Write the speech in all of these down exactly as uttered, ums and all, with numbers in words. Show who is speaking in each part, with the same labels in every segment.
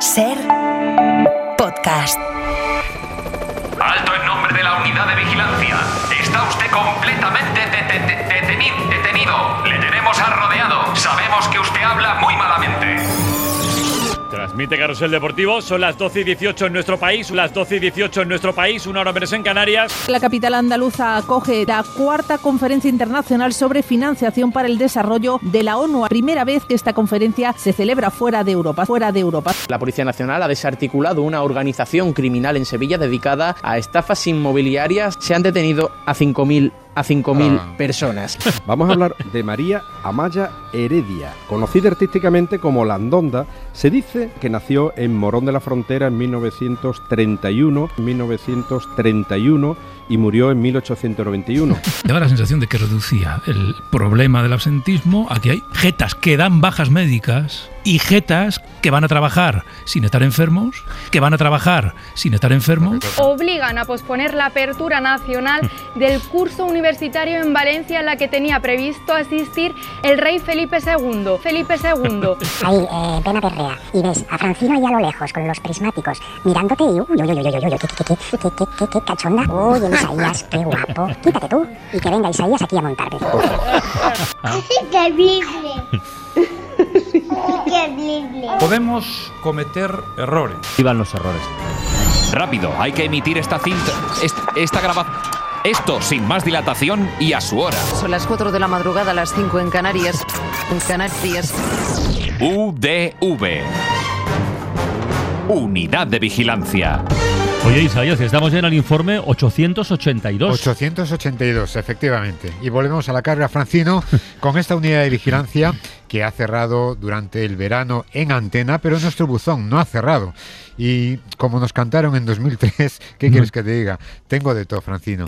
Speaker 1: Ser podcast.
Speaker 2: Alto en nombre de la unidad de vigilancia. Está usted completamente de- de- de- deteni- detenido. Le tenemos rodeado. Sabemos que usted habla muy malamente.
Speaker 3: Transmite Carrusel Deportivo, son las doce y dieciocho en nuestro país, las doce y dieciocho en nuestro país, una hora menos en Canarias.
Speaker 4: La capital andaluza acoge la cuarta conferencia internacional sobre financiación para el desarrollo de la ONU. Primera vez que esta conferencia se celebra fuera de Europa, fuera de Europa.
Speaker 5: La Policía Nacional ha desarticulado una organización criminal en Sevilla dedicada a estafas inmobiliarias. Se han detenido a cinco mil a cinco mil ah. personas.
Speaker 6: Vamos a hablar de María Amaya Heredia, conocida artísticamente como Landonda. Se dice que nació en Morón de la Frontera en mil novecientos treinta y uno, mil novecientos treinta y uno y murió en mil ochocientos noventa y uno.
Speaker 7: Daba la sensación de que reducía el problema del absentismo a que hay jetas que dan bajas médicas y jetas que van a trabajar sin estar enfermos, que van a trabajar sin estar enfermos.
Speaker 8: Obligan a posponer la apertura nacional del curso universitario en Valencia, en la que tenía previsto asistir el rey Felipe segundo. Felipe segundo.
Speaker 9: Ahí, eh, ven a Berrea y ves a Francino ahí a lo lejos con los prismáticos mirándote y uy, uy, uy, uy, uy, uy, qué, qué, qué, qué, qué, qué, qué cachonda. Uy, en Isaías, qué guapo. Quítate tú y que venga Isaías aquí a montarte.
Speaker 10: Increíble. Increíble.
Speaker 11: Podemos cometer errores.
Speaker 12: Vivan los errores.
Speaker 2: Rápido, hay que emitir esta cinta, esta, esta grabación. Esto sin más dilatación y a su hora.
Speaker 13: Son las cuatro de la madrugada, las cinco en Canarias. En Canarias.
Speaker 2: U D V. Unidad de Vigilancia.
Speaker 12: Oye, Isaías, estamos ya en el informe ochocientos ochenta y dos.
Speaker 11: ochocientos ochenta y dos, efectivamente. Y volvemos a la carga, Francino, con esta unidad de vigilancia que ha cerrado durante el verano en antena, pero nuestro buzón no ha cerrado. Y como nos cantaron en dos mil tres, ¿qué quieres que te diga? Tengo de todo, Francino.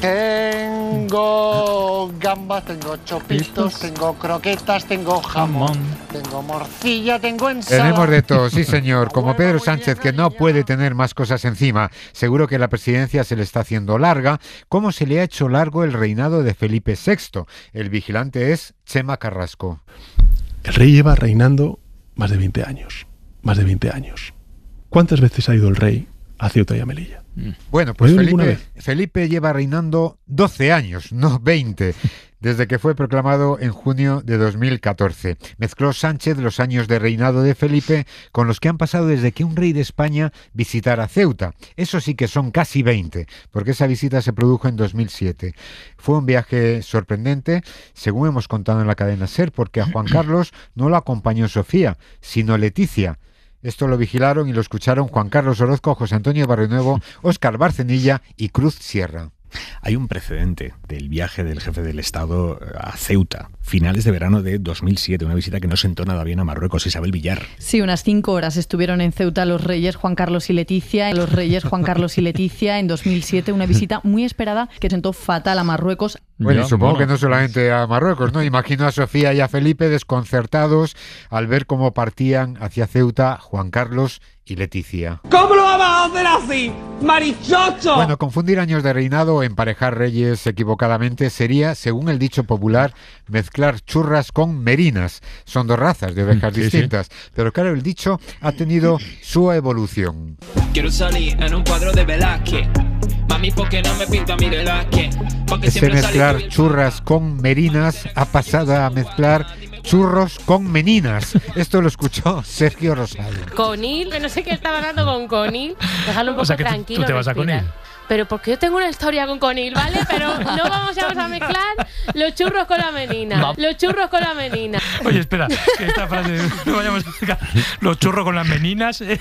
Speaker 14: Tengo gambas, tengo chopitos, tengo croquetas, tengo jamón, tengo morcilla, tengo ensalada.
Speaker 11: Tenemos de todo, sí señor. Como Pedro Sánchez, que no puede tener más cosas encima. Seguro que la presidencia se le está haciendo larga, como se le ha hecho largo el reinado de Felipe sexto. El vigilante es Chema Carrasco.
Speaker 15: El rey lleva reinando más de veinte años. Más de veinte años. ¿Cuántas veces ha ido el rey a Ceuta y a Melilla?
Speaker 11: Bueno, pues Felipe, Felipe lleva reinando doce años, no veinte, desde que fue proclamado en junio de dos mil catorce. Mezcló Sánchez los años de reinado de Felipe con los que han pasado desde que un rey de España visitara Ceuta. Eso sí que son casi veinte, porque esa visita se produjo en dos mil siete. Fue un viaje sorprendente, según hemos contado en la cadena SER, porque a Juan Carlos no lo acompañó Sofía, sino Leticia. Esto lo vigilaron y lo escucharon Juan Carlos Orozco, José Antonio Barrionuevo, Óscar Barcenilla y Cruz Sierra.
Speaker 16: Hay un precedente del viaje del jefe del Estado a Ceuta, finales de verano de dos mil siete, una visita que no sentó nada bien a Marruecos. Isabel Villar.
Speaker 17: Sí, unas cinco horas estuvieron en Ceuta los reyes Juan Carlos y Leticia, los reyes Juan Carlos y Leticia en dos mil siete, una visita muy esperada que sentó fatal a Marruecos.
Speaker 11: Bueno,
Speaker 17: ya,
Speaker 11: supongo
Speaker 17: bueno.
Speaker 11: que no solamente a Marruecos, ¿no? Imagino a Sofía y a Felipe desconcertados al ver cómo partían hacia Ceuta Juan Carlos y Leticia.
Speaker 18: ¿Cómo lo vamos a hacer así, marichocho?
Speaker 11: Bueno, confundir años de reinado o emparejar reyes equivocadamente sería, según el dicho popular, mezclar churras con merinas. Son dos razas de ovejas sí, distintas. Sí. Pero claro, el dicho ha tenido su evolución.
Speaker 19: Quiero salir en un cuadro de Velázquez. Mami, ¿por qué no me pinta mi Velázquez?
Speaker 11: Ese mezclar churras con merinas ha pasado a mezclar churros con meninas. Esto lo escuchó Sergio Rosario.
Speaker 20: Conil, que no sé qué estaba hablando con Conil. Déjalo un poco
Speaker 7: o sea, que
Speaker 20: tranquilo.
Speaker 7: Tú te vas respirar. A Conil.
Speaker 20: Pero porque yo tengo una historia con Conil, ¿vale? Pero no vamos a mezclar los churros con la menina. No. Los churros con la menina.
Speaker 7: Oye, espera, que esta frase no vayamos a explicar. Los churros con las meninas es,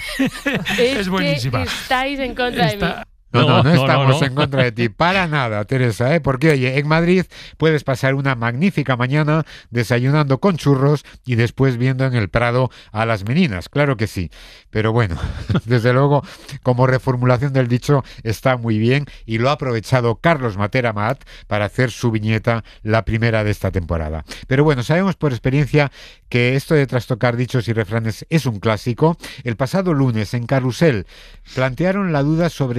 Speaker 7: es buenísima.
Speaker 20: Que estáis en contra Está... de mí.
Speaker 11: No, no, no, no estamos
Speaker 7: no, no.
Speaker 11: en contra de ti, para nada, Teresa, ¿eh? Porque, oye, en Madrid puedes pasar una magnífica mañana desayunando con churros y después viendo en el Prado a las meninas, claro que sí. Pero bueno, desde luego, como reformulación del dicho, está muy bien y lo ha aprovechado Carlos Matera Mat para hacer su viñeta, la primera de esta temporada. Pero bueno, sabemos por experiencia que esto de trastocar dichos y refranes es un clásico. El pasado lunes en Carrusel plantearon la duda sobre si el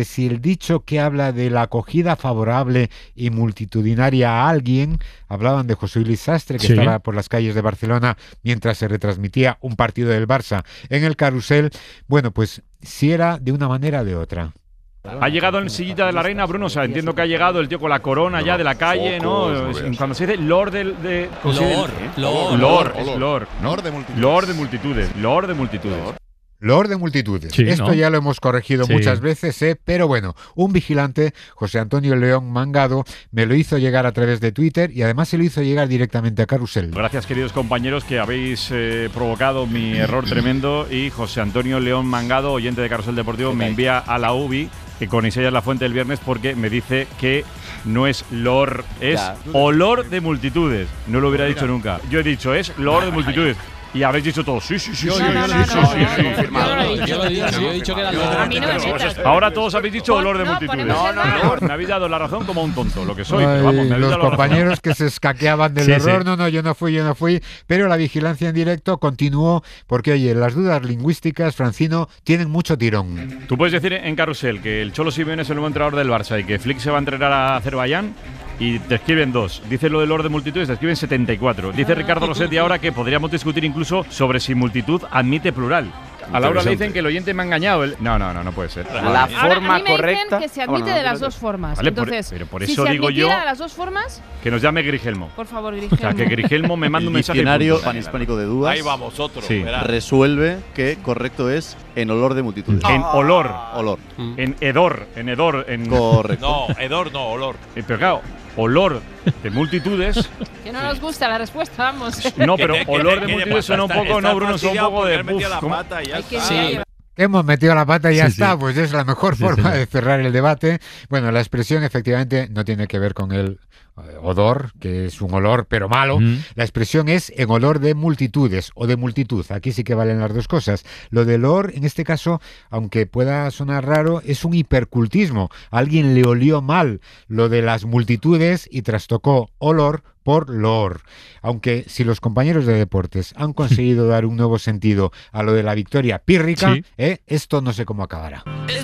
Speaker 11: dicho que habla de la acogida favorable y multitudinaria a alguien. Hablaban de José Luis Sastre, que
Speaker 12: Sí.
Speaker 11: estaba por las calles de Barcelona mientras se retransmitía un partido del Barça en el Carrusel. Bueno, pues si era de una manera o de otra.
Speaker 3: Ha llegado en sillita de la reina, Bruno. O sea, entiendo que ha llegado el tío con la corona ya de la calle, ¿no? Cuando se dice Lord de. de ¿cómo se dice?
Speaker 10: Lord, Lord,
Speaker 3: Lord, es
Speaker 10: Lord.
Speaker 3: Lord.
Speaker 10: Lord de multitudes.
Speaker 3: Lord de multitudes. Lord de multitudes.
Speaker 11: Lord de multitudes.
Speaker 3: Sí,
Speaker 11: Esto
Speaker 3: ¿no?
Speaker 11: ya lo hemos corregido
Speaker 3: Sí.
Speaker 11: muchas veces, ¿eh? Pero bueno, un vigilante, José Antonio León Mangado, me lo hizo llegar a través de Twitter y además se lo hizo llegar directamente a Carrusel.
Speaker 3: Gracias, queridos compañeros, que habéis eh, provocado mi error tremendo. Y José Antonio León Mangado, oyente de Carrusel Deportivo, me envía a la U B I, que con Isaías La Fuente el viernes, porque me dice que no es Lord, es
Speaker 10: Ya.
Speaker 3: olor de multitudes. No lo hubiera dicho nunca. Yo he dicho, es Lord de multitudes. Y habéis dicho todos, sí, sí, sí,
Speaker 10: Yo-
Speaker 3: sí,
Speaker 10: yo-
Speaker 3: sí,
Speaker 10: yo-
Speaker 3: sí,
Speaker 10: yo-
Speaker 3: sí,
Speaker 10: yo-
Speaker 3: sí,
Speaker 10: yo-
Speaker 3: sí.
Speaker 10: yo- confirmado. Yo lo he dicho, yo lo he dicho, yo he dicho que era Lord de
Speaker 20: A mí no me
Speaker 10: multitudes.
Speaker 20: metas.
Speaker 3: Ahora todos habéis dicho olor de
Speaker 20: No,
Speaker 3: multitudes.
Speaker 20: ponemos el bar.
Speaker 3: Me habéis dado la razón como un tonto, lo que soy.
Speaker 11: Ay,
Speaker 3: pero vamos, me habéis
Speaker 11: los
Speaker 3: dado la razón.
Speaker 11: compañeros que se escaqueaban del
Speaker 3: Sí,
Speaker 11: error,
Speaker 3: sí.
Speaker 11: no, no, yo no fui, yo no fui, pero la vigilancia en directo continuó porque, oye, las dudas lingüísticas, Francino, tienen mucho tirón.
Speaker 3: Tú puedes decir en Carrusel que el Cholo Simeone es el nuevo entrenador del Barça y que Flick se va a entrenar a Azerbaiyán y te escriben dos. Dice lo del Lord de multitudes, te escriben setenta y cuatro. Dice Ricardo Rossetti ahora que podríamos discutir incluso sobre si multitud admite plural. A Laura le dicen que el oyente me ha engañado. El... No, no, no, no puede ser.
Speaker 21: La
Speaker 20: Ahora,
Speaker 21: forma
Speaker 20: a mí me
Speaker 21: correcta.
Speaker 20: dicen que se
Speaker 21: Ah,
Speaker 20: admite
Speaker 21: bueno,
Speaker 20: de las
Speaker 21: no,
Speaker 20: dos formas.
Speaker 3: Vale, por-
Speaker 20: Entonces,
Speaker 3: pero por
Speaker 20: si
Speaker 3: eso
Speaker 20: se
Speaker 3: digo yo-
Speaker 20: admitiera de las dos formas,
Speaker 3: Que nos llame Grigelmo.
Speaker 20: por favor,
Speaker 3: O sea,
Speaker 20: Grigelmo.
Speaker 3: que Grigelmo me manda un
Speaker 22: El
Speaker 3: mensaje. y
Speaker 22: diccionario
Speaker 3: punto.
Speaker 22: panhispánico de dudas
Speaker 10: Ahí vamos, otro.
Speaker 3: Sí.
Speaker 10: verás.
Speaker 22: resuelve que correcto es en olor de multitudes.
Speaker 3: En olor.
Speaker 22: Olor.
Speaker 3: En hedor. En hedor. En...
Speaker 22: Correcto.
Speaker 10: No, hedor no, olor.
Speaker 3: Eh, Pero claro, olor de multitudes.
Speaker 20: Que no nos gusta la respuesta, vamos.
Speaker 3: No, pero
Speaker 10: ¿Qué te-
Speaker 3: olor
Speaker 10: qué
Speaker 3: de
Speaker 10: te
Speaker 3: multitudes
Speaker 10: pasa?
Speaker 3: suena un
Speaker 10: Está-
Speaker 3: poco,
Speaker 10: está
Speaker 3: no, Bruno, suena un
Speaker 10: fastidiado
Speaker 3: poco
Speaker 10: porque
Speaker 3: de.
Speaker 10: has metido
Speaker 3: uf,
Speaker 10: la
Speaker 3: ¿cómo?
Speaker 10: pata y ya
Speaker 20: Hay que
Speaker 10: está.
Speaker 20: llevar-
Speaker 11: Hemos metido la pata y ya
Speaker 3: Sí, sí.
Speaker 11: está, pues es la mejor
Speaker 3: Sí,
Speaker 11: forma
Speaker 3: señor.
Speaker 11: de cerrar el debate. Bueno, la expresión efectivamente no tiene que ver con el eh, odor, que es un olor pero malo.
Speaker 3: Mm.
Speaker 11: La expresión es en olor de multitudes o de multitud. Aquí sí que valen las dos cosas. Lo del olor, en este caso, aunque pueda sonar raro, es un hipercultismo. A alguien le olió mal lo de las multitudes y trastocó olor por loor. Aunque si los compañeros de deportes han conseguido dar un nuevo sentido a lo de la victoria pírrica,
Speaker 3: Sí.
Speaker 11: ¿eh? Esto no sé cómo acabará.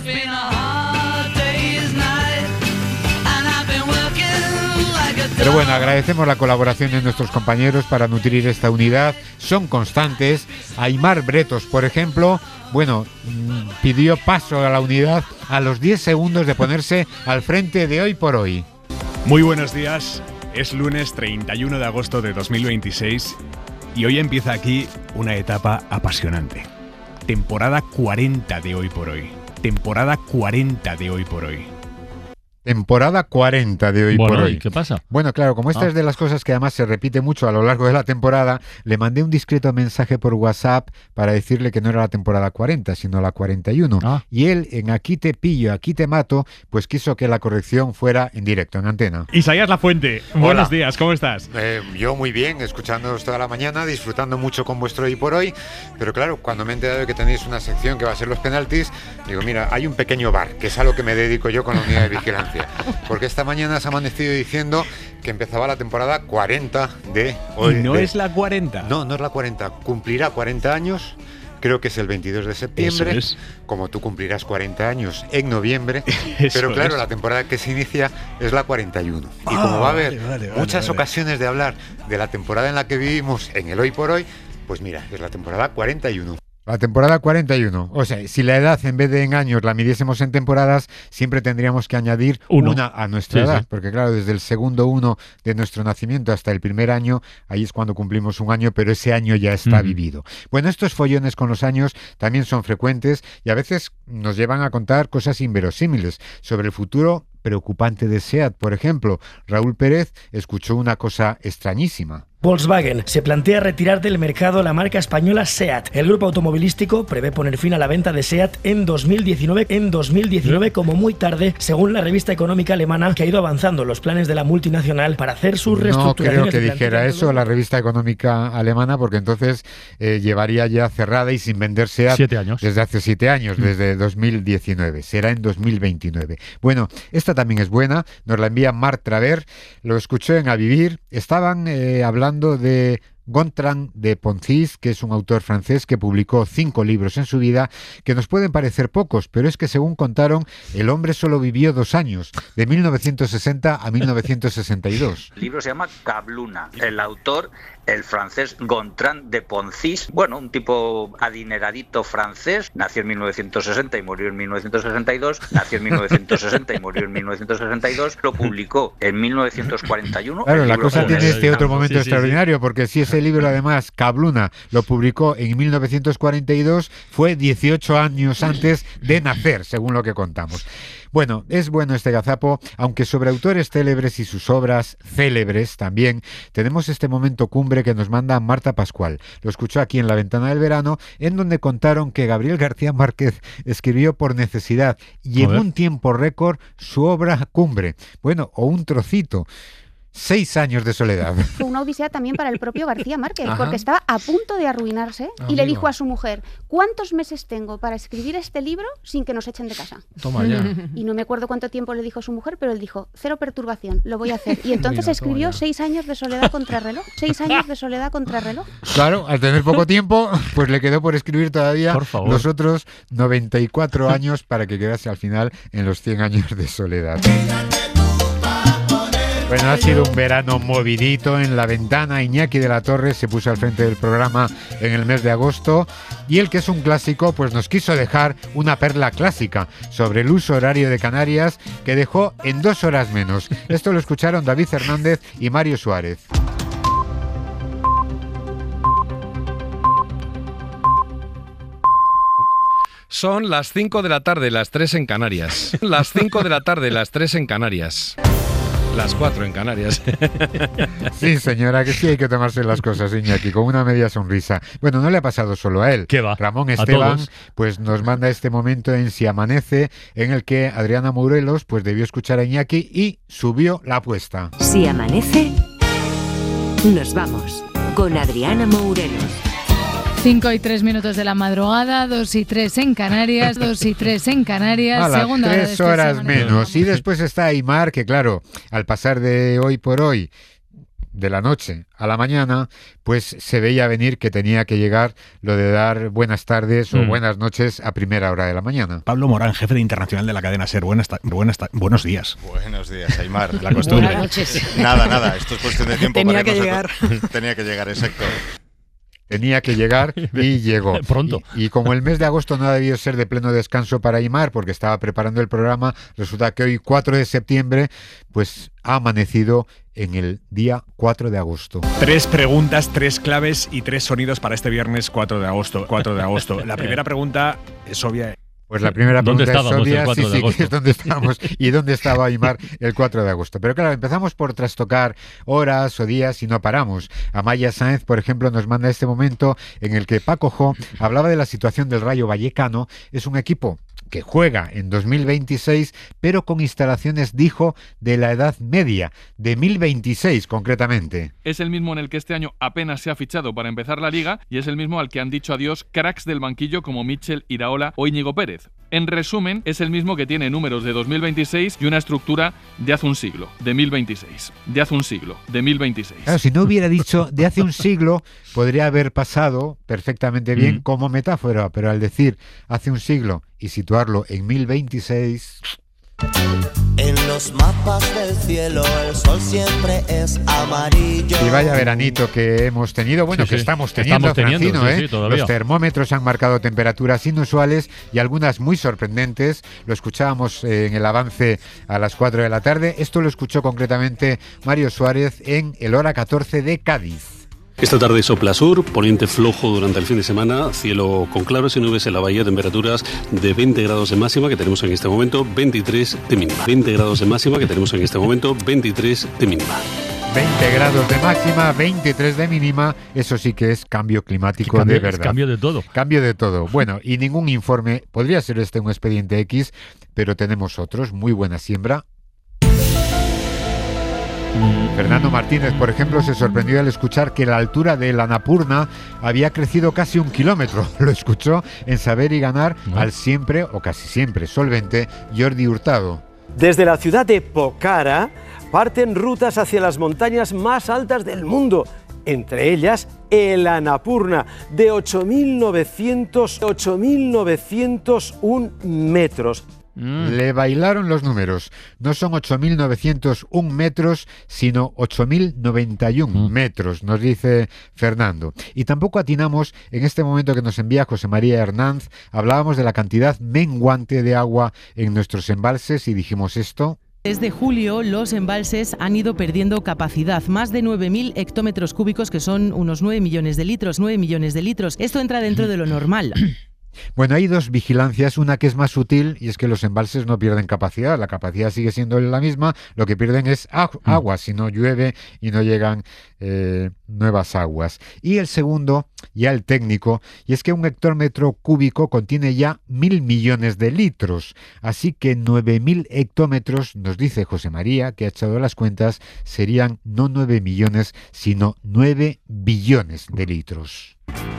Speaker 11: Pero bueno, agradecemos la colaboración de nuestros compañeros para nutrir esta unidad. Son constantes. Aymar Bretos, por ejemplo, bueno, mm, pidió paso a la unidad a los diez segundos de ponerse al frente de Hoy por Hoy.
Speaker 23: Muy buenos días, es lunes treinta y uno de agosto de dos mil veintiséis y hoy empieza aquí una etapa apasionante. Temporada cuarenta de Hoy por Hoy. Temporada cuarenta de Hoy por Hoy.
Speaker 11: Temporada cuarenta de Hoy
Speaker 12: Bueno,
Speaker 11: por
Speaker 12: ¿y
Speaker 11: Hoy.
Speaker 12: qué pasa?
Speaker 11: Bueno, claro, como esta
Speaker 12: Ah.
Speaker 11: es de las cosas que además se repite mucho a lo largo de la temporada, le mandé un discreto mensaje por WhatsApp para decirle que no era la temporada cuarenta, sino la cuarenta y uno.
Speaker 12: Ah.
Speaker 11: Y él, en Aquí te pillo, aquí te mato, pues quiso que la corrección fuera en directo, en antena.
Speaker 23: Isaías La Fuente, buenos días, ¿cómo estás?
Speaker 11: Eh, yo muy bien, escuchándoos toda la mañana, disfrutando mucho con vuestro Hoy por Hoy, pero claro, cuando me he enterado de que tenéis una sección que va a ser los penaltis, digo, mira, hay un pequeño bar, que es a lo que me dedico yo con la unidad de vigilancia, porque esta mañana se ha amanecido diciendo que empezaba la temporada cuarenta de Hoy.
Speaker 23: Y no
Speaker 11: de-
Speaker 23: es la cuarenta.
Speaker 11: No, no es la cuarenta, cumplirá cuarenta años. Creo que es el veintidós de septiembre,
Speaker 23: Eso es.
Speaker 11: como tú cumplirás cuarenta años en noviembre,
Speaker 23: Eso
Speaker 11: pero claro,
Speaker 23: es.
Speaker 11: la temporada que se inicia es la cuarenta y uno. Y
Speaker 23: Ah,
Speaker 11: como va a haber
Speaker 23: vale, vale, vale,
Speaker 11: muchas
Speaker 23: vale.
Speaker 11: ocasiones de hablar de la temporada en la que vivimos en el Hoy por Hoy, pues mira, es la temporada cuarenta y uno. La temporada cuarenta y uno. O sea, si la edad en vez de en años la midiésemos en temporadas, siempre tendríamos que añadir
Speaker 12: Uno.
Speaker 11: una a nuestra
Speaker 12: Sí,
Speaker 11: edad.
Speaker 12: sí.
Speaker 11: Porque claro, desde el segundo uno de nuestro nacimiento hasta el primer año, ahí es cuando cumplimos un año, pero ese año ya está
Speaker 12: Ujú.
Speaker 11: vivido. Bueno, estos follones con los años también son frecuentes y a veces nos llevan a contar cosas inverosímiles sobre el futuro preocupante de SEAT. Por ejemplo, Raúl Pérez escuchó una cosa extrañísima.
Speaker 24: Volkswagen se plantea retirar del mercado la marca española SEAT. El grupo automovilístico prevé poner fin a la venta de SEAT en dos mil diecinueve, en dos mil diecinueve como muy tarde, según la revista económica alemana, que ha ido avanzando los planes de la multinacional para hacer sus
Speaker 11: No
Speaker 24: reestructuraciones.
Speaker 11: creo que
Speaker 24: de
Speaker 11: dijera
Speaker 24: plantilla en
Speaker 11: eso la revista económica alemana, porque entonces eh, llevaría ya cerrada y sin vender SEAT
Speaker 12: Siete años.
Speaker 11: desde hace siete años, desde dos mil diecinueve. Será en dos mil veintinueve. Bueno, esta también es buena, nos la envía Marc Traver, lo escuchó en A Vivir, estaban eh, hablando de Gontran de Poncis, que es un autor francés que publicó cinco libros en su vida, que nos pueden parecer pocos, pero es que según contaron, el hombre solo vivió dos años, de mil novecientos sesenta a mil novecientos sesenta y dos.
Speaker 1: El libro se llama Kabluna. El autor, el francés Gontran de Poncis, bueno, un tipo adineradito francés, nació en mil novecientos sesenta y murió en mil novecientos sesenta y dos, nació en mil novecientos sesenta y murió en mil novecientos sesenta y dos, lo publicó en mil novecientos cuarenta y uno.
Speaker 11: Claro, la cosa tiene este otro momento sí, extraordinario, sí, sí. porque si ese libro además, Kabluna, lo publicó en mil novecientos cuarenta y dos, fue dieciocho años antes de nacer, según lo que contamos. Bueno, es bueno este gazapo, aunque sobre autores célebres y sus obras célebres también, tenemos este momento cumbre que nos manda Marta Pascual. Lo escuchó aquí en La Ventana del Verano, en donde contaron que Gabriel García Márquez escribió por necesidad y en un tiempo récord su obra cumbre. Bueno, o un trocito. Seis años de soledad.
Speaker 4: Fue una odisea también para el propio García Márquez,
Speaker 11: Ajá.
Speaker 4: porque estaba a punto de arruinarse
Speaker 11: Amigo.
Speaker 4: y le dijo a su mujer, ¿cuántos meses tengo para escribir este libro sin que nos echen de casa?
Speaker 5: Toma ya.
Speaker 4: Y no me acuerdo cuánto tiempo le dijo a su mujer, pero él dijo, cero perturbación, lo voy a hacer. Y entonces
Speaker 11: Mira,
Speaker 4: escribió seis años de soledad contra reloj. Seis años de soledad contra reloj.
Speaker 11: Claro, al tener poco tiempo, pues le quedó por escribir todavía los otros noventa y cuatro años para que quedase al final en los cien años de soledad. Bueno, ha sido un verano movidito en La Ventana. Iñaki de la Torre se puso al frente del programa en el mes de agosto y el que es un clásico, pues nos quiso dejar una perla clásica sobre el uso horario de Canarias que dejó en dos horas menos. Esto lo escucharon David Hernández y Mario Suárez.
Speaker 21: Son las cinco de la tarde, las tres en Canarias. Las cinco de la tarde, las tres en Canarias. Las cuatro en Canarias.
Speaker 11: Sí, señora, que sí hay que tomarse las cosas, Iñaki, con una media sonrisa. Bueno, no le ha pasado solo a él.
Speaker 12: ¿Qué va?
Speaker 11: Ramón Esteban pues nos manda este momento en Si Amanece, en el que Adriana Morelos pues debió escuchar a Iñaki y subió la apuesta.
Speaker 25: Si amanece, nos vamos con Adriana Morelos.
Speaker 26: Cinco y tres minutos de la madrugada, dos y tres en Canarias, dos y tres en Canarias,
Speaker 11: a las
Speaker 26: segunda hora de
Speaker 11: tres
Speaker 26: este
Speaker 11: horas
Speaker 26: semanario.
Speaker 11: menos. Y después está Aymar, que claro, al pasar de hoy por hoy, de la noche a la mañana, pues se veía venir que tenía que llegar lo de dar buenas tardes o
Speaker 16: Mm.
Speaker 11: buenas noches a primera hora de la mañana.
Speaker 16: Pablo Morán, jefe de internacional de la cadena SER. Buenas, ta- buenas ta- buenos días.
Speaker 27: Buenos días, Aymar.
Speaker 16: La costumbre.
Speaker 27: Buenas noches. Nada, nada, esto es cuestión de tiempo.
Speaker 25: Tenía
Speaker 27: para
Speaker 25: que
Speaker 27: irnos a to- Tenía que llegar, exacto.
Speaker 11: Tenía que llegar y llegó.
Speaker 12: Pronto.
Speaker 11: Y, y como el mes de agosto no ha debido ser de pleno descanso para Aymar, porque estaba preparando el programa, resulta que hoy, cuatro de septiembre, pues ha amanecido en el día cuatro de agosto.
Speaker 23: Tres preguntas, tres claves y tres sonidos para este viernes cuatro de agosto. cuatro de agosto. La primera pregunta es obvia.
Speaker 11: Pues la primera
Speaker 12: ¿Dónde
Speaker 11: pregunta es
Speaker 12: estábamos
Speaker 11: obvia,
Speaker 12: el cuatro
Speaker 11: sí,
Speaker 12: de
Speaker 11: sí,
Speaker 12: agosto?
Speaker 11: que es dónde estábamos y dónde estaba Aymar el cuatro de agosto. Pero claro, empezamos por trastocar horas o días y no paramos. Amaya Sáenz, por ejemplo, nos manda este momento en el que Paco Jo hablaba de la situación del Rayo Vallecano. Es un equipo que juega en dos mil veintiséis, pero con instalaciones, dijo, de la Edad Media, de mil veintiséis concretamente.
Speaker 28: Es el mismo en el que este año apenas se ha fichado para empezar la liga y es el mismo al que han dicho adiós cracks del banquillo como Mitchell, Iraola o Íñigo Pérez. En resumen, es el mismo que tiene números de dos mil veintiséis y una estructura de hace un siglo, de mil veintiséis. De hace un siglo, de mil veintiséis.
Speaker 11: Claro, si no hubiera dicho de hace un siglo, podría haber pasado perfectamente bien
Speaker 28: Mm.
Speaker 11: como metáfora, pero al decir hace un siglo y situarlo en mil veintiséis...
Speaker 28: En los mapas del cielo el sol siempre es amarillo.
Speaker 11: Y vaya veranito que hemos tenido, bueno,
Speaker 12: Sí,
Speaker 11: que
Speaker 12: sí.
Speaker 11: estamos teniendo,
Speaker 12: Estamos teniendo,
Speaker 11: Francino,
Speaker 12: sí,
Speaker 11: ¿eh?
Speaker 12: sí, todavía.
Speaker 11: Los termómetros han marcado temperaturas inusuales y algunas muy sorprendentes. Lo escuchábamos eh, en el avance a las cuatro de la tarde. Esto lo escuchó concretamente Mario Suárez en el hora catorce de Cádiz.
Speaker 29: Esta tarde sopla sur, poniente flojo durante el fin de semana, cielo con claros y nubes en la bahía, temperaturas de veinte grados de máxima que tenemos en este momento, veintitrés de mínima. veinte grados de máxima que tenemos en este momento, veintitrés de mínima.
Speaker 11: veinte grados de máxima, veintitrés de mínima, eso sí que es cambio climático
Speaker 12: Cambio-
Speaker 11: de
Speaker 12: es
Speaker 11: verdad.
Speaker 12: cambio de todo.
Speaker 11: Cambio de todo. Bueno, y ningún informe, podría ser este un expediente X, pero tenemos otros, muy buena siembra. Fernando Martínez, por ejemplo, se sorprendió al escuchar que la altura de la Annapurna había crecido casi un kilómetro. Lo escuchó en Saber y Ganar al siempre, o casi siempre, solvente Jordi Hurtado.
Speaker 30: Desde la ciudad de Pokhara parten rutas hacia las montañas más altas del mundo
Speaker 2: entre ellas el Annapurna, de ocho mil novecientos uno metros.
Speaker 11: Le bailaron los números. No son ocho mil novecientos uno metros, sino ocho mil noventa y uno metros, nos dice Fernando. Y tampoco atinamos en este momento que nos envía José María Hernández. Hablábamos de la cantidad menguante de agua en nuestros embalses y dijimos esto.
Speaker 5: Desde julio los embalses han ido perdiendo capacidad, más de nueve mil hectómetros cúbicos, que son unos nueve millones de litros, nueve millones de litros. Esto entra dentro de lo normal.
Speaker 11: Bueno, hay dos vigilancias, una que es más sutil y es que los embalses no pierden capacidad, la capacidad sigue siendo la misma, lo que pierden es agua, si no llueve y no llegan eh, nuevas aguas. Y el segundo, ya el técnico, y es que un hectómetro cúbico contiene ya mil millones de litros, así que nueve mil hectómetros, nos dice José María, que ha echado las cuentas, serían no nueve millones, sino nueve billones de litros.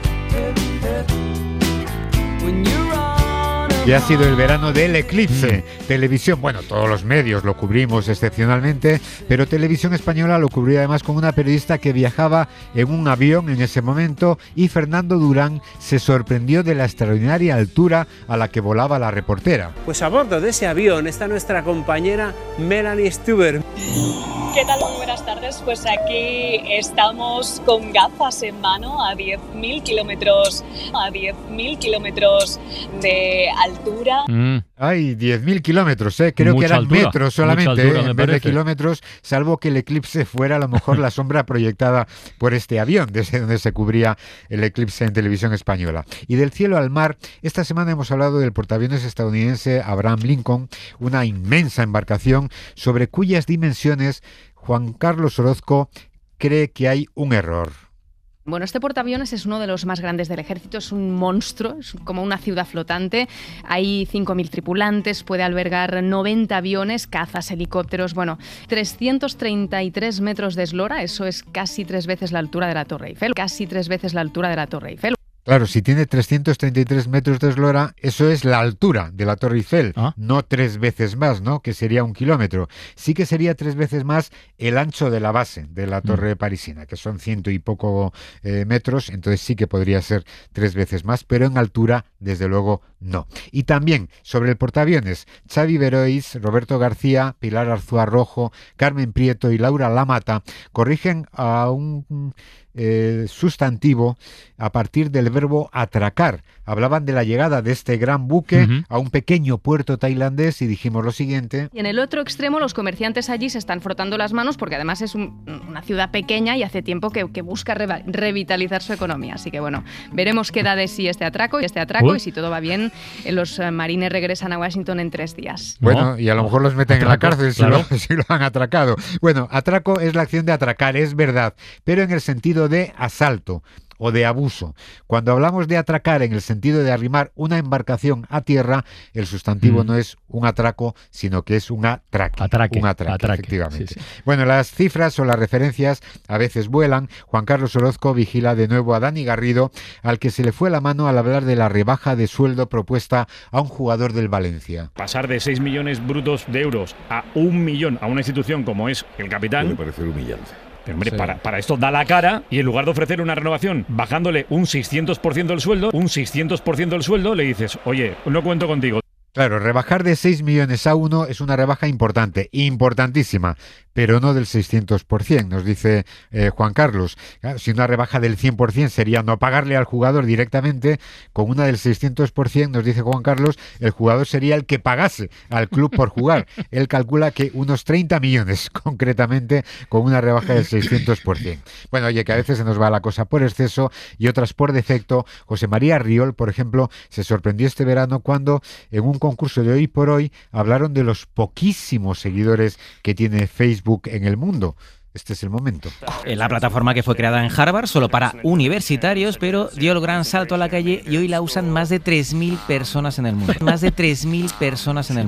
Speaker 11: Y ha sido el verano del eclipse. Televisión, bueno, todos los medios lo cubrimos excepcionalmente, pero Televisión Española lo cubrió además con una periodista que viajaba en un avión en ese momento, y Fernando Durán se sorprendió de la extraordinaria altura a la que volaba la reportera.
Speaker 2: Pues a bordo de ese avión está nuestra compañera Melanie Stuber.
Speaker 6: ¿Qué tal? Muy buenas tardes. Pues aquí estamos con gafas en mano a diez mil kilómetros, a diez mil kilómetros de altura.
Speaker 11: Mm. Ay, diez mil kilómetros, ¿eh? Creo
Speaker 12: Mucha
Speaker 11: que eran
Speaker 12: altura,
Speaker 11: metros solamente,
Speaker 12: altura,
Speaker 11: ¿eh? En vez
Speaker 12: parece.
Speaker 11: de kilómetros, salvo que el eclipse fuera a lo mejor la sombra proyectada por este avión, desde donde se cubría el eclipse en Televisión Española. Y del cielo al mar, esta semana hemos hablado del portaaviones estadounidense Abraham Lincoln, una inmensa embarcación sobre cuyas dimensiones Juan Carlos Orozco cree que hay un error.
Speaker 8: Bueno, este portaaviones es uno de los más grandes del ejército, es un monstruo, es como una ciudad flotante. Hay cinco mil tripulantes, puede albergar noventa aviones, cazas, helicópteros, bueno, trescientos treinta y tres metros de eslora, eso es casi tres veces la altura de la Torre Eiffel, casi tres veces la altura de la Torre Eiffel.
Speaker 11: Claro, si tiene trescientos treinta y tres metros de eslora, eso es la altura de la Torre Eiffel, ¿Ah? no tres veces más, ¿no? Que sería un kilómetro. Sí que sería tres veces más el ancho de la base de la Torre mm. parisina, que son ciento y poco eh, metros, entonces sí que podría ser tres veces más, pero en altura, desde luego, no. Y también, sobre el portaaviones, Xavi Berois, Roberto García, Pilar Arzúa Rojo, Carmen Prieto y Laura Lamata corrigen a un eh, sustantivo a partir del verbo atracar. Hablaban de la llegada de este gran buque uh-huh. a un pequeño puerto tailandés y dijimos lo siguiente.
Speaker 8: Y en el otro extremo los comerciantes allí se están frotando las manos porque además es un, una ciudad pequeña y hace tiempo que, que busca re- revitalizar su economía. Así que bueno, veremos qué da de sí este atraco, este atraco Uy. y si todo va bien, los marines regresan a Washington en tres días.
Speaker 11: Bueno, no. y a lo mejor los meten atraco, en la cárcel si,
Speaker 12: claro.
Speaker 11: lo, si lo han atracado. Bueno, atraco es la acción de atracar, es verdad, pero en el sentido de asalto o de abuso. Cuando hablamos de atracar en el sentido de arrimar una embarcación a tierra, el sustantivo mm. no es un atraco, sino que es un atraque.
Speaker 12: Atraque.
Speaker 11: Un atraque,
Speaker 12: atraque.
Speaker 11: efectivamente.
Speaker 12: Sí, sí.
Speaker 11: Bueno, las cifras o las referencias a veces vuelan. Juan Carlos Orozco vigila de nuevo a Dani Garrido, al que se le fue la mano al hablar de la rebaja de sueldo propuesta a un jugador del Valencia.
Speaker 3: Pasar de seis millones brutos de euros a un millón a una institución como es el Capitán...
Speaker 9: Me parece humillante.
Speaker 3: Pero hombre,
Speaker 9: sí.
Speaker 3: para, para esto da la cara y en lugar de ofrecer una renovación bajándole un seiscientos por ciento del sueldo, un seiscientos por ciento del sueldo, le dices, oye, no cuento contigo.
Speaker 11: Claro, rebajar de seis millones a uno es una rebaja importante, importantísima, pero no del seiscientos por ciento, nos dice eh, Juan Carlos. Claro, si una rebaja del cien por ciento sería no pagarle al jugador directamente, con una del seiscientos por ciento, nos dice Juan Carlos, el jugador sería el que pagase al club por jugar. Él calcula que unos treinta millones, concretamente, con una rebaja del seiscientos por ciento. Bueno, oye, que a veces se nos va la cosa por exceso y otras por defecto. José María Riol, por ejemplo, se sorprendió este verano cuando en un concurso de Hoy por Hoy hablaron de los poquísimos seguidores que tiene Facebook en el mundo. Este es el momento.
Speaker 13: La plataforma que fue creada en Harvard solo para universitarios, pero dio el gran salto a la calle y hoy la usan más de tres mil personas en el mundo. Más de tres mil personas en el mundo.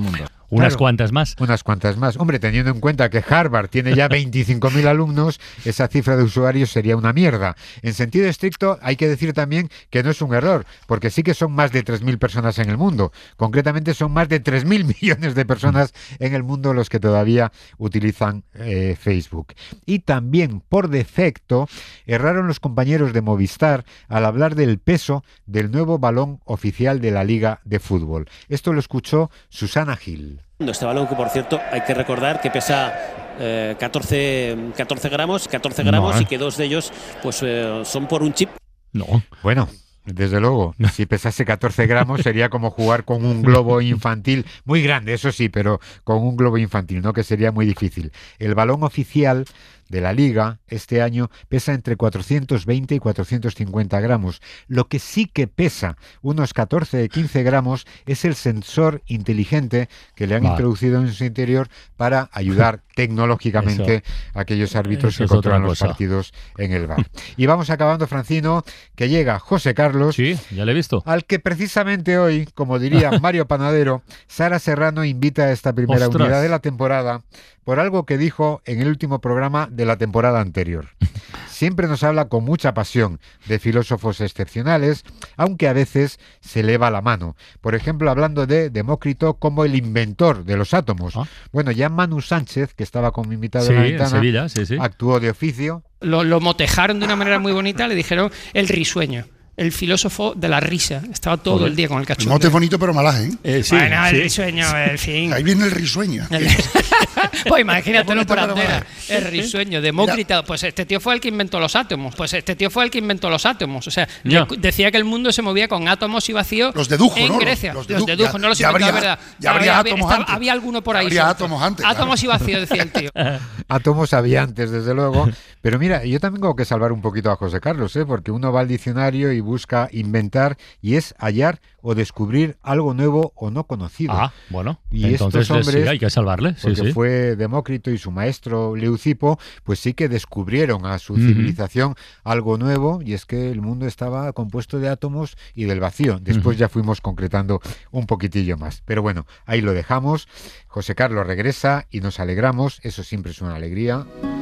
Speaker 12: Unas
Speaker 11: Claro,
Speaker 12: cuantas más.
Speaker 11: Unas cuantas más. Hombre, teniendo en cuenta que Harvard tiene ya veinticinco mil alumnos, esa cifra de usuarios sería una mierda. En sentido estricto, hay que decir también que no es un error, porque sí que son más de tres mil personas en el mundo. Concretamente son más de tres mil millones de personas en el mundo los que todavía utilizan eh, Facebook. Y también, por defecto, erraron los compañeros de Movistar al hablar del peso del nuevo balón oficial de la Liga de Fútbol. Esto lo escuchó Susana Gil.
Speaker 7: Este balón, que por cierto hay que recordar que pesa eh, catorce, catorce gramos, catorce gramos
Speaker 11: No, ¿eh?
Speaker 7: y que dos de ellos pues eh, son por un chip.
Speaker 12: No.
Speaker 11: Bueno, desde luego, si pesase catorce gramos sería como jugar con un globo infantil, muy grande, eso sí, pero con un globo infantil, ¿no? Que sería muy difícil. El balón oficial de la Liga este año pesa entre cuatrocientos veinte y cuatrocientos cincuenta gramos. Lo que sí que pesa unos catorce o quince gramos es el sensor inteligente que le han
Speaker 12: Vale.
Speaker 11: introducido en su interior para ayudar tecnológicamente
Speaker 12: Eso.
Speaker 11: a aquellos árbitros
Speaker 12: Eso
Speaker 11: que
Speaker 12: es otra
Speaker 11: controlan los
Speaker 12: cosa.
Speaker 11: partidos en el V A R. Y vamos acabando, Francino, que llega José Carlos.
Speaker 12: Sí, ya le he visto.
Speaker 11: Al que precisamente hoy, como diría Mario Panadero, Sara Serrano invita a esta primera
Speaker 12: Ostras.
Speaker 11: unidad de la temporada por algo que dijo en el último programa de la temporada anterior. Siempre nos habla con mucha pasión de filósofos excepcionales, aunque a veces se le va la mano. Por ejemplo, hablando de Demócrito como el inventor de los átomos. Bueno, ya Manu Sánchez, que estaba como invitado
Speaker 12: Sí,
Speaker 11: en la
Speaker 12: en
Speaker 11: ventana,
Speaker 12: Sevilla, sí, sí.
Speaker 11: actuó de oficio.
Speaker 9: Lo, lo motejaron de una manera muy bonita, le dijeron el risueño, el filósofo de la risa. Estaba todo
Speaker 10: Joder.
Speaker 9: el día con el
Speaker 10: El
Speaker 9: cachondeo.
Speaker 10: mote es bonito, pero malaje, ¿eh?
Speaker 9: Eh, sí, bueno, el sí. risueño, en fin.
Speaker 10: Ahí viene el risueño.
Speaker 9: Pues imagínatelo por
Speaker 10: Bonito, pero
Speaker 9: antera.
Speaker 10: malaje.
Speaker 9: El risueño, Demócrito. Pues este tío fue el que inventó los átomos. Pues este tío fue el que inventó los átomos. O sea,
Speaker 10: Ya.
Speaker 9: de- decía que el mundo se movía con átomos y vacío.
Speaker 10: Los dedujo,
Speaker 9: en
Speaker 10: ¿no?
Speaker 9: Grecia.
Speaker 10: Los
Speaker 9: Los
Speaker 10: dedu-
Speaker 9: dedujo,
Speaker 10: ya-
Speaker 9: no los
Speaker 10: ya
Speaker 9: inventó,
Speaker 10: habría-
Speaker 9: ¿verdad?
Speaker 10: ya habría átomos
Speaker 9: estaba-
Speaker 10: antes.
Speaker 9: había alguno por ahí.
Speaker 10: Habría
Speaker 9: suelto.
Speaker 10: átomos antes, claro.
Speaker 9: Átomos y vacío, decía el tío.
Speaker 11: Átomos había antes, desde luego. Pero mira, yo también tengo que salvar un poquito a José Carlos, ¿eh? Porque uno va al diccionario y busca inventar y es hallar o descubrir algo nuevo o no conocido.
Speaker 12: Ah, bueno.
Speaker 11: Y
Speaker 12: entonces
Speaker 11: estos hombres,
Speaker 12: sí, hay que salvarle. Sí,
Speaker 11: porque
Speaker 12: sí.
Speaker 11: fue Demócrito y su maestro Leucipo, pues sí que descubrieron a su
Speaker 12: Ujú.
Speaker 11: civilización algo nuevo, y es que el mundo estaba compuesto de átomos y del vacío. Después
Speaker 12: Ujú.
Speaker 11: ya fuimos concretando un poquitillo más. Pero bueno, ahí lo dejamos. José Carlos regresa y nos alegramos. Eso siempre es una alegría.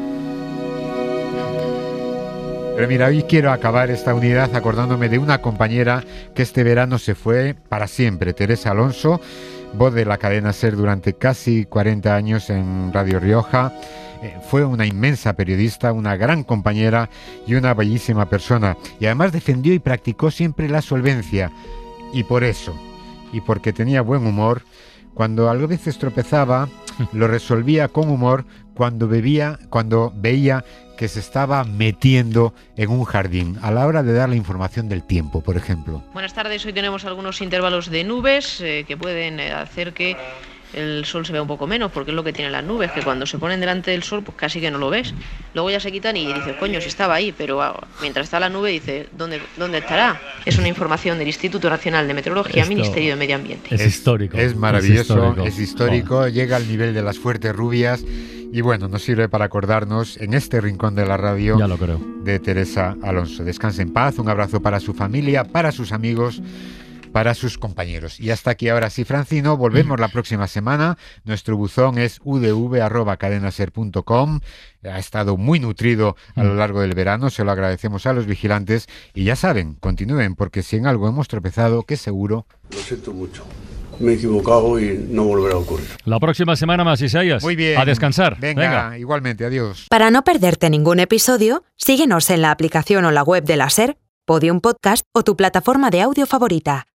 Speaker 11: Pero mira, hoy quiero acabar esta unidad acordándome de una compañera que este verano se fue para siempre, Teresa Alonso, voz de la cadena SER durante casi cuarenta años en Radio Rioja. Eh, fue una inmensa periodista, una gran compañera y una bellísima persona. Y además defendió y practicó siempre la solvencia. Y por eso, y porque tenía buen humor, cuando a veces tropezaba, lo resolvía con humor cuando bebía, cuando veía que se estaba metiendo en un jardín, a la hora de dar la información del tiempo, por ejemplo.
Speaker 14: Buenas tardes, hoy tenemos algunos intervalos de nubes eh, que pueden eh, hacer que el sol se vea un poco menos, porque es lo que tienen las nubes, que cuando se ponen delante del sol pues casi que no lo ves. Luego ya se quitan y dices, coño, si estaba ahí, pero ah, mientras está la nube dices, ¿dónde, ¿dónde estará? Es una información del Instituto Nacional de Meteorología,
Speaker 12: Esto
Speaker 14: Ministerio de Medio Ambiente.
Speaker 12: Es histórico.
Speaker 11: Es maravilloso,
Speaker 12: Es histórico.
Speaker 11: es histórico, llega al nivel de las fuertes rubias y bueno, nos sirve para acordarnos en este rincón de la radio
Speaker 12: Ya lo creo.
Speaker 11: de Teresa Alonso. Descanse en paz, un abrazo para su familia, para sus amigos, para sus compañeros. Y hasta aquí ahora sí, Francino, volvemos la próxima semana. Nuestro buzón es u d v arroba cadenaser punto com. Ha estado muy nutrido a lo largo del verano, se lo agradecemos a los vigilantes y ya saben, continúen, porque si en algo hemos tropezado, que seguro...
Speaker 15: Lo siento mucho. Me he equivocado y no volverá a ocurrir.
Speaker 12: La próxima semana más, Isaías.
Speaker 11: Muy bien.
Speaker 12: A descansar.
Speaker 11: Venga,
Speaker 12: Venga.
Speaker 11: igualmente, adiós.
Speaker 17: Para no perderte ningún episodio, síguenos en la aplicación o la web de la SER, Podium Podcast o tu plataforma de audio favorita.